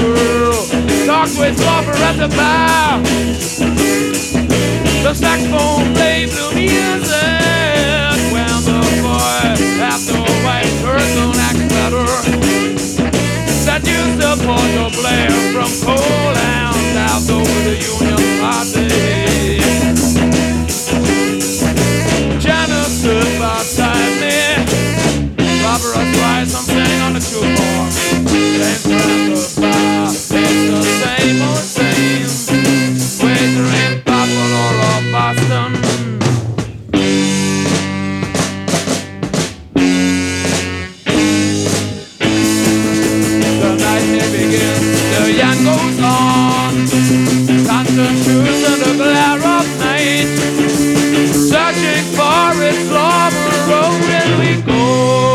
girl talked with lover at the bar. The saxophone played blue music when the boy at the white curtain acted better. That used to Porto Blair from Poland out over the Union Party. Janet stood beside me. Barbara Streisand, I'm sitting on the jukebox. James around the bar. It's the same old same. Waiter in Buffalo or Boston. The night it begins, the yarn goes on. Constant shoes in the glare of night. Searching for its lover, oh, will we go?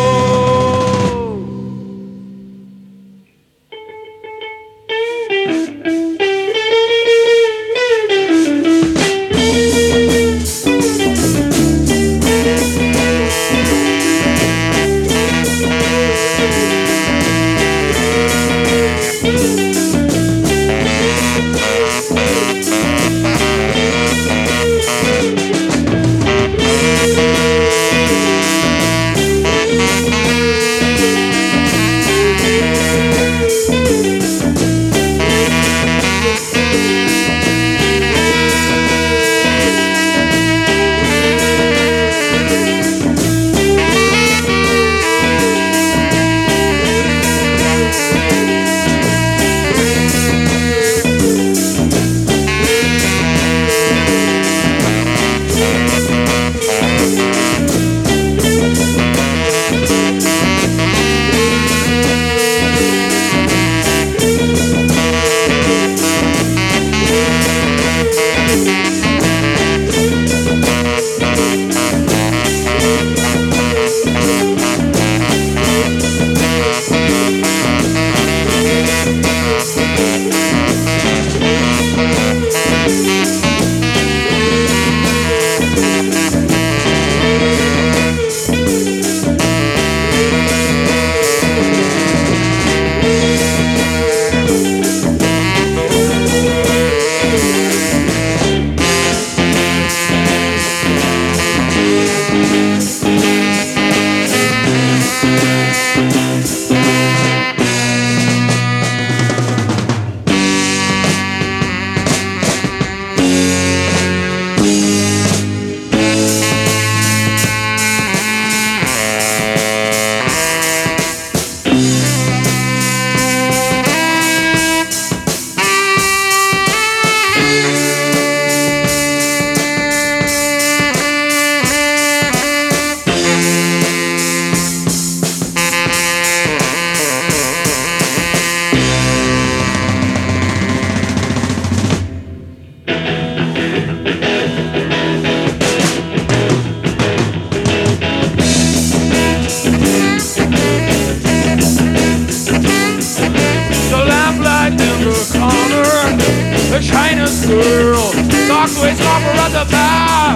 China's girl talked to his lover at the bar.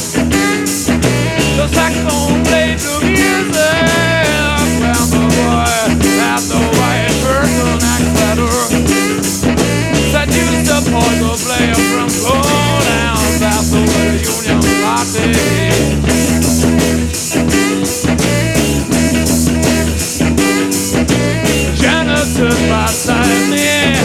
The saxophone played the music when the boy at the white curtain acted better. That used to Porto Blair from Poland out over the Union Party. Genesis beside me.